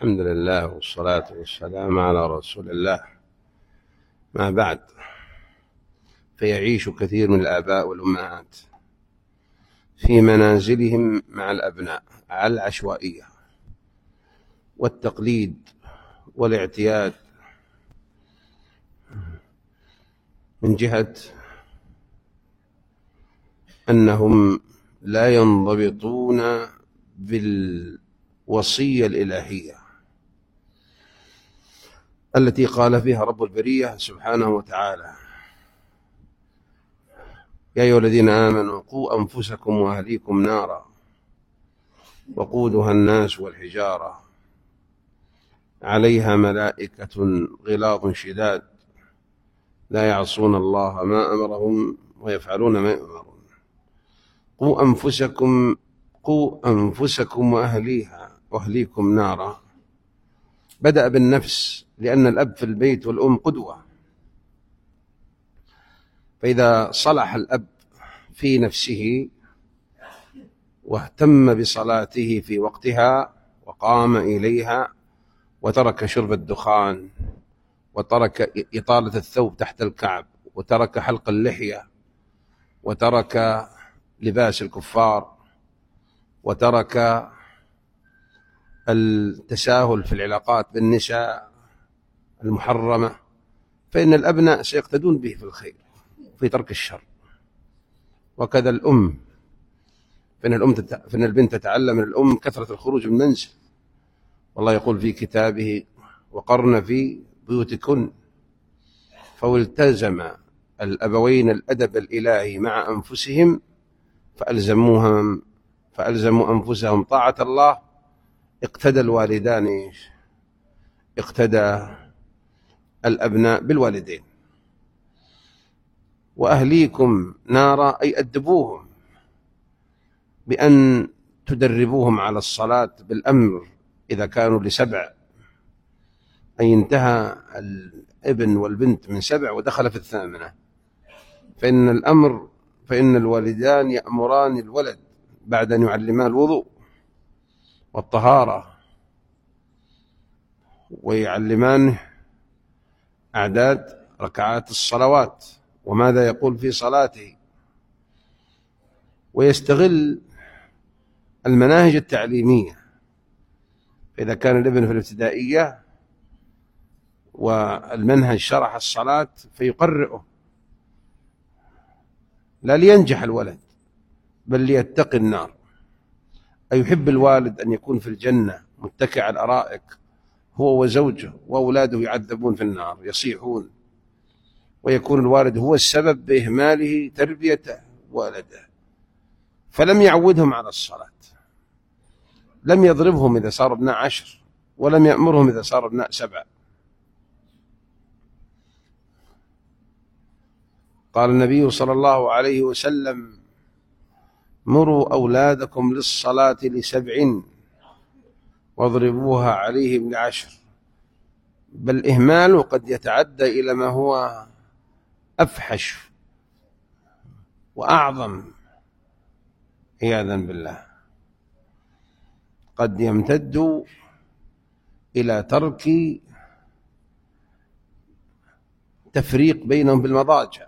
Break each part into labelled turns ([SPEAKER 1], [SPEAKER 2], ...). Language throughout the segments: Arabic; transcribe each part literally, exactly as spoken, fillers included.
[SPEAKER 1] الحمد لله والصلاة والسلام على رسول الله. ما بعد، فيعيش كثير من الآباء والأمهات في منازلهم مع الأبناء على العشوائية والتقليد والاعتياد، من جهة أنهم لا ينضبطون بالوصية الإلهية التي قال فيها رب البرية سبحانه وتعالى: يا أيها الذين آمنوا قوا أنفسكم وأهليكم نارا وقودها الناس والحجارة عليها ملائكة غلاظ شداد لا يعصون الله ما أمرهم ويفعلون ما يؤمرون. قوا أنفسكم قوا أنفسكم وأهليها وأهليكم نارا. بدأ بالنفس، لأن الأب في البيت والأم قدوة، فإذا صلح الأب في نفسه واهتم بصلاته في وقتها وقام إليها وترك شرب الدخان وترك إطالة الثوب تحت الكعب وترك حلق اللحية وترك لباس الكفار وترك التساهل في العلاقات بالنساء المحرمة، فإن الأبناء سيقتدون به في الخير في ترك الشر. وكذا الأم، فإن, الأم تت... فإن البنت تتعلم من الأم كثرة الخروج من المنزل، والله يقول في كتابه: وقرن في بيوتكن. فالتزم الأبوين الأدب الإلهي مع أنفسهم فألزموهم فألزموا أنفسهم طاعة الله. اقتدى الوالدان اقتدى الأبناء بالوالدين. وأهليكم نارا، أي أدبوهم بأن تدربوهم على الصلاة بالأمر إذا كانوا لسبع، أي انتهى الابن والبنت من سبع ودخل في الثامنة، فإن الأمر فإن الوالدان يأمران الولد بعد أن يعلمان الوضوء والطهارة ويعلمان أعداد ركعات الصلوات وماذا يقول في صلاته، ويستغل المناهج التعليمية. فإذا كان الابن في الابتدائية والمنهج شرح الصلاة فيقرئه، لا لينجح الولد بل ليتقي النار. أيحب الوالد أن يكون في الجنة متكئ على الأرائك هو وزوجه وأولاده يعذبون في النار يصيحون، ويكون الوالد هو السبب بإهماله تربية ولده، فلم يعودهم على الصلاة، لم يضربهم إذا صار ابناء عشر ولم يأمرهم إذا صار ابناء سبع. قال النبي صلى الله عليه وسلم: مروا أولادكم للصلاة لسبع واضربوها عليهم لعشر. بل إهماله قد يتعدى إلى ما هو أفحش وأعظم عياذا بالله، قد يمتد إلى ترك تفريق بينهم بالمضاجع،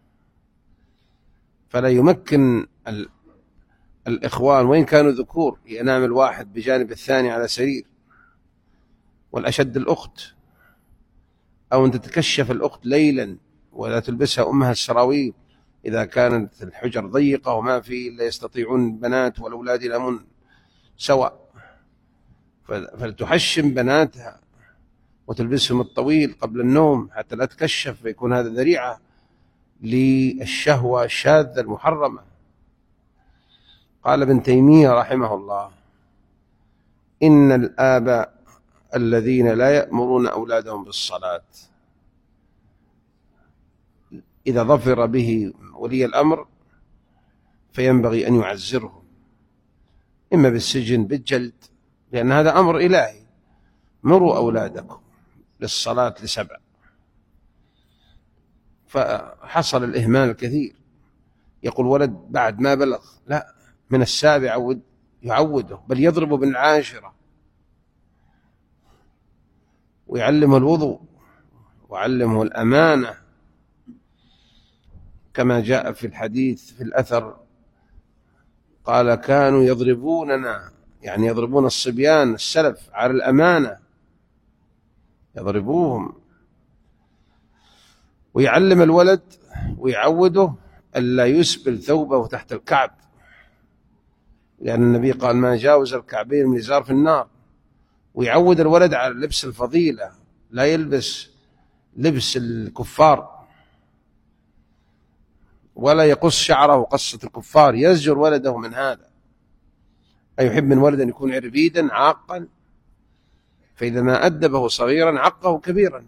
[SPEAKER 1] فلا يمكن الإخوان وإن كانوا ذكور ينام الواحد بجانب الثاني على سرير، والأشد الأخت، أو أن تتكشف الأخت ليلا ولا تلبسها أمها السراويل إذا كانت الحجر ضيقة وما في إلا يستطيعون البنات والأولاد ينامون سواء، فلتحشم بناتها وتلبسهم الطويل قبل النوم حتى لا تكشف، فيكون هذا ذريعة للشهوة الشاذة المحرمة. قال ابن تيمية رحمه الله: إن الآباء الذين لا يأمرون أولادهم بالصلاة إذا ظفر به ولي الأمر فينبغي أن يعزرهم، إما بالسجن بالجلد، لأن هذا أمر إلهي: مروا أولادكم للصلاة لسبع. فحصل الإهمال الكثير، يقول ولد بعد ما بلغ، لا، من السابع يعوده، بل يضرب بالعاشرة. ويعلمه الوضوء وعلمه الأمانة، كما جاء في الحديث في الأثر قال كانوا يضربوننا، يعني يضربون الصبيان السلف على الأمانة، يضربوهم. ويعلم الولد ويعوده ألا يسبل ثوبه تحت الكعب، لأن النبي قال ما جاوز الكعبين من إزار في النار. ويعود الولد على لبس الفضيلة، لا يلبس لبس الكفار ولا يقص شعره قصة الكفار، يزجر ولده من هذا. أيحب من ولد أن يكون عربيدا عاقا، فإذا ما أدبه صغيرا عقه كبيرا،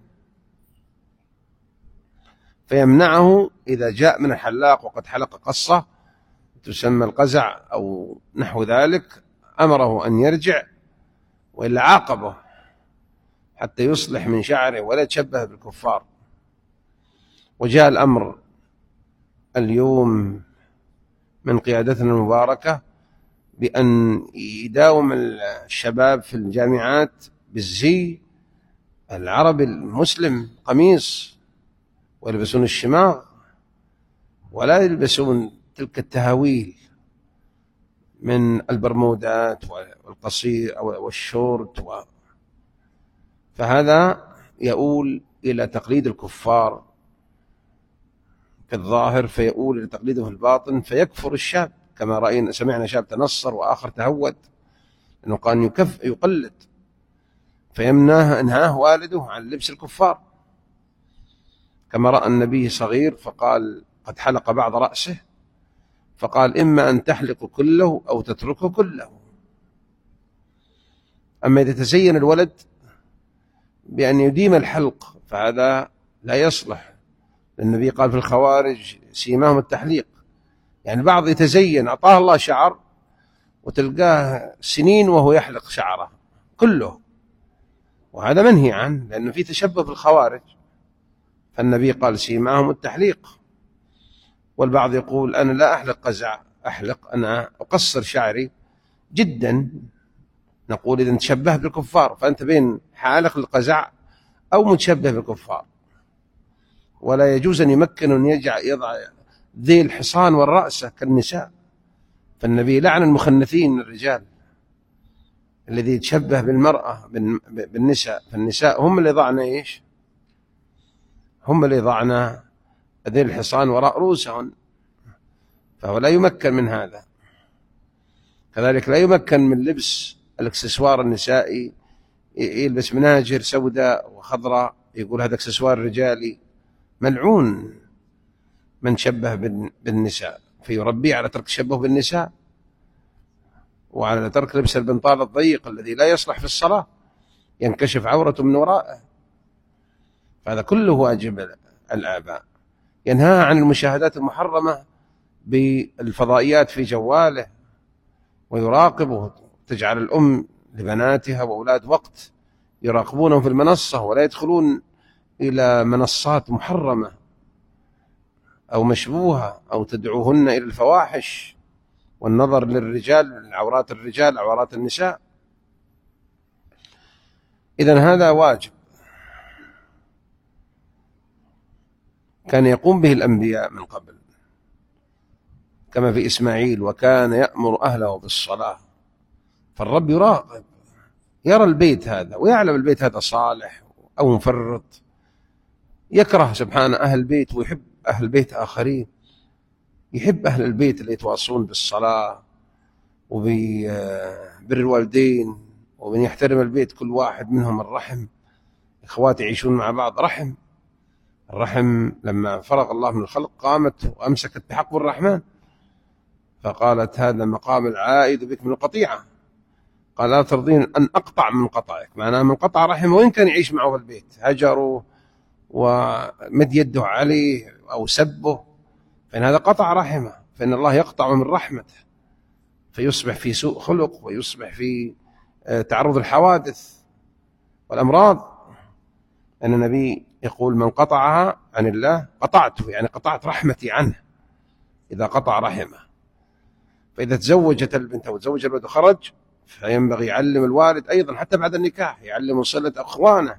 [SPEAKER 1] فيمنعه إذا جاء من الحلاق وقد حلق قصة تسمى القزع أو نحو ذلك، أمره أن يرجع وإلا عاقبه حتى يصلح من شعره ولا يتشبه بالكفار. وجاء الأمر اليوم من قيادتنا المباركة بأن يداوم الشباب في الجامعات بالزي العربي المسلم، قميص، ويلبسون الشماغ ولا يلبسون تلك التهاويل من البرمودات والقصير والشورت و... فهذا يؤول إلى تقليد الكفار في الظاهر، فيؤول إلى تقليده في الباطن، فيكفر الشاب، كما رأينا سمعنا شاب تنصر وآخر تهود أنه قال يكف يقلد، فيمناه انهاه والده عن لبس الكفار. كما رأى النبي صغير فقال قد حلق بعض رأسه، فقال إما أن تحلق كله أو تتركه كله. أما إذا تزين الولد بأن يديم الحلق فهذا لا يصلح، النبي قال في الخوارج سيماهم التحليق، يعني بعض يتزين أعطاه الله شعر وتلقاه سنين وهو يحلق شعره كله، وهذا منهي عنه لأنه في تشبه بالخوارج، فالنبي قال سيماهم التحليق. والبعض يقول أنا لا أحلق قزع، أحلق أنا أقصر شعري جدا. نقول إذا تشبه بالكفار فأنت بين حالق القزع أو متشبه بالكفار، ولا يجوز أن يمكن أن يضع ذي الحصان والرأسة كالنساء، فالنبي لعن المخنثين من الرجال الذي يتشبه بالمرأة بالنساء، فالنساء هم اللي ضعنا إيش؟ هم اللي ضعنا ذي الحصان وراء رؤوسهن، فهو لا يمكن من هذا. كذلك لا يمكن من لبس الاكسسوار النسائي، يلبس مناجر سوداء وخضراء يقول هذا اكسسوار رجالي، ملعون من شبه بالنساء، فيربيه على ترك التشبه بالنساء وعلى ترك لبس البنطال الضيق الذي لا يصلح في الصلاة، ينكشف عورته من وراءه. فهذا كله واجب الآباء. ينهى عن المشاهدات المحرمة بالفضائيات في جواله ويراقبه، تجعل الأم لبناتها وأولاد وقت يراقبونهم في المنصة ولا يدخلون إلى منصات محرمة أو مشبوهة أو تدعوهن إلى الفواحش والنظر للرجال، عورات الرجال عورات النساء. إذن هذا واجب كان يقوم به الأنبياء من قبل، كما في إسماعيل وكان يأمر أهله بالصلاة. فالرب يراقب، يرى البيت هذا ويعلم البيت هذا صالح أو مفرط، يكره سبحانه أهل البيت ويحب أهل بيت آخرين، يحب أهل البيت اللي يتواصلون بالصلاة وبر الوالدين ومن يحترم البيت كل واحد منهم الرحم. إخواتي يعيشون مع بعض رحم، الرحم لما فرغ الله من الخلق قامت وأمسكت بحق الرحمن، فقالت هذا مقام العائد بك من القطيعة، قال لا ترضين أن أقطع من قطعك، معناه من قطع رحمه وإن كان يعيش معه في البيت، هجره ومد يده عليه أو سبه، فإن هذا قطع رحمه، فإن الله يقطع من رحمته فيصبح في سوء خلق ويصبح في تعرض الحوادث والأمراض. أن النبي يقول من قطعها عن الله قطعته، يعني قطعت رحمتي عنه إذا قطع رحمه. فإذا تزوجت البنت أو تزوج الولد وخرج فينبغي يعلم الوالد أيضا حتى بعد النكاح، يعلم صلة أخوانه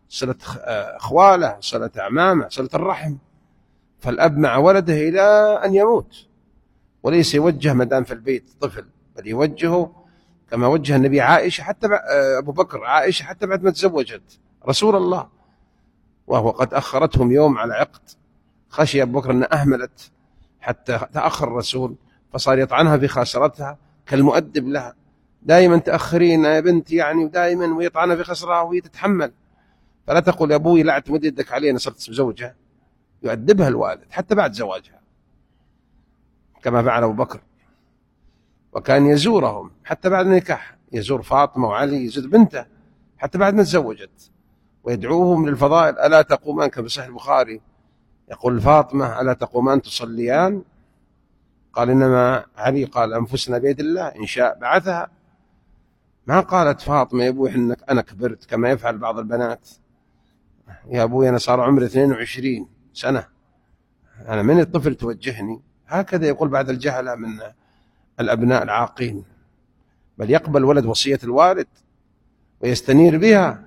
[SPEAKER 1] صلة أخواله، صلة أعمامه، صلة الرحم. فالأب مع ولده إلى أن يموت، وليس يوجه مدام في البيت طفل، بل يوجهه كما وجه النبي عائشة حتى أبو بكر عائشة حتى بعد ما تزوجت رسول الله، وهو قد أخرتهم يوم على عقد، خشي أبو بكر أن أهملت حتى تأخر الرسول، فصار يطعنها في خاصرتها كالمؤدب لها، دائما تأخرين يا بنت يعني، ودائما ويطعنها في خصرها وهي تتحمل. فلا تقول يا أبوي لا تمد يدك علي أنا صرت زوجها، يؤدبها الوالد حتى بعد زواجها كما فعل أبو بكر. وكان يزورهم حتى بعد النكاح، يزور فاطمة وعلي، يزور بنته حتى بعد ما تزوجت، ويدعوهم للفضائل. ألا تقومان كما في صحيح البخاري يقول فاطمة ألا تقومان تصليان؟ قال إنما علي قال أنفسنا بيد الله إن شاء بعثها. ما قالت فاطمة يا أبوي إنك أنا كبرت كما يفعل بعض البنات، يا أبوي أنا صار عمري اثنين وعشرين سنة، أنا من الطفل توجهني. هكذا يقول بعد الجهلة من الأبناء العاقين، بل يقبل ولد وصية الوالد ويستنير بها،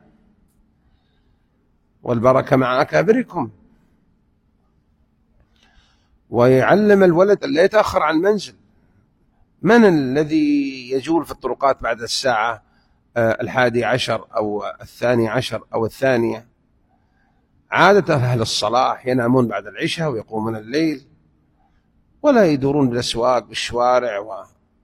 [SPEAKER 1] والبركة مع أكابركم. ويعلم الولد أن لا يتأخر عن المنزل. من الذي يجول في الطرقات بعد الساعة الحادي عشر أو الثاني عشر أو الثانية؟ عادة أهل الصلاح ينامون بعد العشاء ويقومون الليل، ولا يدورون بالأسواق بالشوارع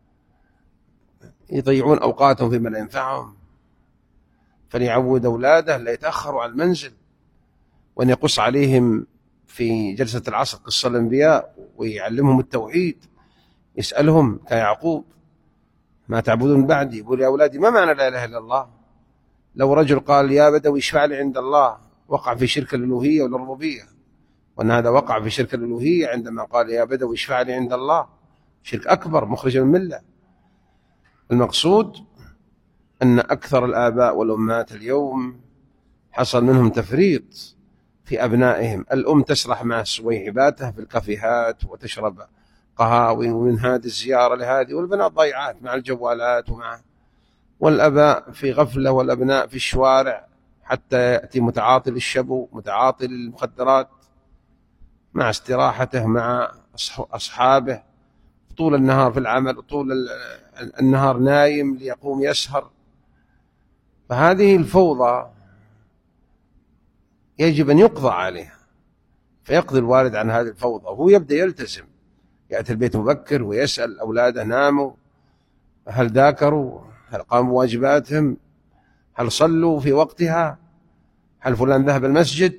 [SPEAKER 1] ويضيعون أوقاتهم فيما لا ينفعهم. فليعود أولاده لا يتأخروا عن المنزل، وأن يقص عليهم في جلسة العصر قصة الأنبياء ويعلمهم التوحيد، يسألهم كيعقوب ما تعبدون بعدي؟ يقول يا أولادي ما معنى لا إله إلا الله؟ لو رجل قال يا بدوي اشفع لي عند الله وقع في شرك الألوهية والربوبية، وأن هذا وقع في شرك الألوهية عندما قال يا بدوي اشفع لي عند الله، شرك أكبر مخرج من الملة. المقصود أن أكثر الآباء والأمهات اليوم حصل منهم تفريط في أبنائهم. الأم تسرح مع سويحباتها في الكافيهات وتشرب قهاوي ومن هذه الزيارة لهذه، والبنات ضيعات مع الجوالات ومع، والأباء في غفلة والأبناء في الشوارع، حتى يأتي متعاطي للشبو متعاطي للمخدرات مع استراحته مع أصحابه، طول النهار في العمل طول النهار نايم ليقوم يسهر. فهذه الفوضى يجب أن يقضى عليها، فيقضي الوالد عن هذه الفوضى وهو يبدأ يلتزم، يأتي البيت مبكر ويسأل أولاده ناموا، هل ذاكروا، هل قاموا بواجباتهم، هل صلوا في وقتها، هل فلان ذهب المسجد،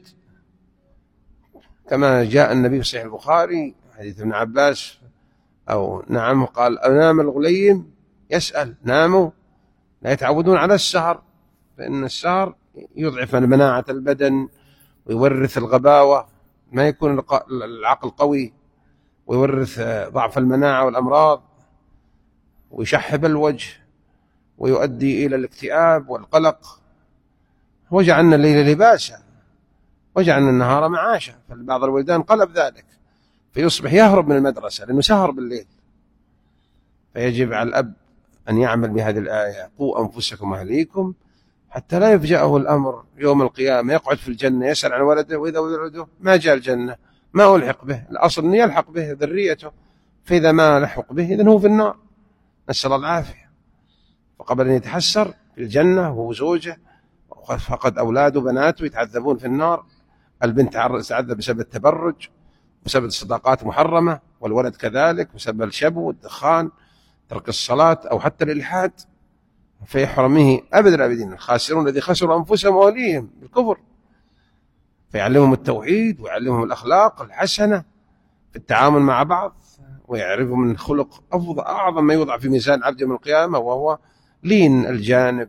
[SPEAKER 1] كما جاء النبي في صحيح البخاري حديث ابن عباس أو نعم قال أنام الغليم، يسأل ناموا، لا يتعودون على السهر، فإن السهر يضعف من مناعة البدن ويورث الغباوة، ما يكون العقل قوي، ويورث ضعف المناعة والأمراض، ويشحب الوجه ويؤدي إلى الاكتئاب والقلق. وجعلنا الليل لباسا وجعلنا النهار معاشا، فبعض الولدان قلب ذلك، فيصبح يهرب من المدرسة لأنه سهر بالليل. فيجب على الأب أن يعمل بهذه الآية قوا أنفسكم وأهليكم، حتى لا يفجأه الأمر يوم القيامة يقعد في الجنة يسأل عن ولده، وإذا ولده ما جاء الجنة ما ألحق به، الأصل أن يلحق به ذريته، فإذا ما لحق به إذن هو في النار، نسأل الله العافية. فقبل أن يتحسر في الجنة وهو زوجه فقد أولاده وبناته يتعذبون في النار، البنت تعذب بسبب التبرج بسبب الصداقات محرمة، والولد كذلك بسبب الشبو والدخان، ترك الصلاة أو حتى الإلحاد، فيحرمه أبد الأبدين. الخاسرون الذي خسروا أنفسهم وأهليهم بالكفر. فيعلمهم التوحيد ويعلمهم الأخلاق الحسنة في التعامل مع بعض، ويعرفهم من خلق أفضل أعظم ما يوضع في ميزان عبد يوم القيامة، وهو لين الجانب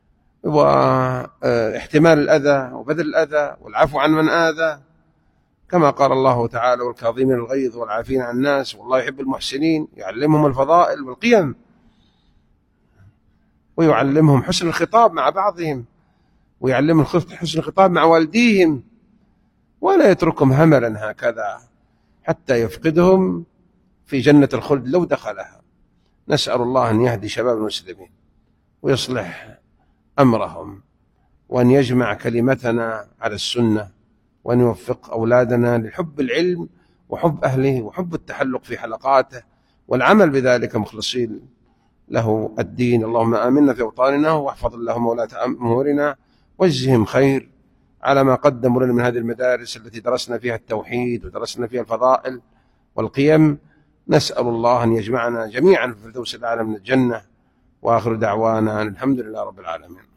[SPEAKER 1] واحتمال الأذى وبذل الأذى والعفو عن من آذى، كما قال الله تعالى والكاظمين الغيظ والعافين عن الناس والله يحب المحسنين. يعلمهم الفضائل والقيم، ويعلمهم حسن الخطاب مع بعضهم، ويعلمهم حسن الخطاب مع والديهم، ولا يتركهم هملا هكذا حتى يفقدهم في جنة الخلد لو دخلها. نسأل الله أن يهدي شباب المسلمين ويصلح أمرهم وأن يجمع كلمتنا على السنة، وأن يوفق أولادنا لحب العلم وحب أهله وحب التحلق في حلقاته والعمل بذلك مخلصين له الدين. اللهم آمنا في أوطاننا، واحفظ اللهم ولاة أمورنا، واجزهم خير على ما قدموا لنا من هذه المدارس التي درسنا فيها التوحيد ودرسنا فيها الفضائل والقيم. نسأل الله أن يجمعنا جميعا في الفردوس الأعلى من الجنة، وآخر دعوانا الحمد لله رب العالمين.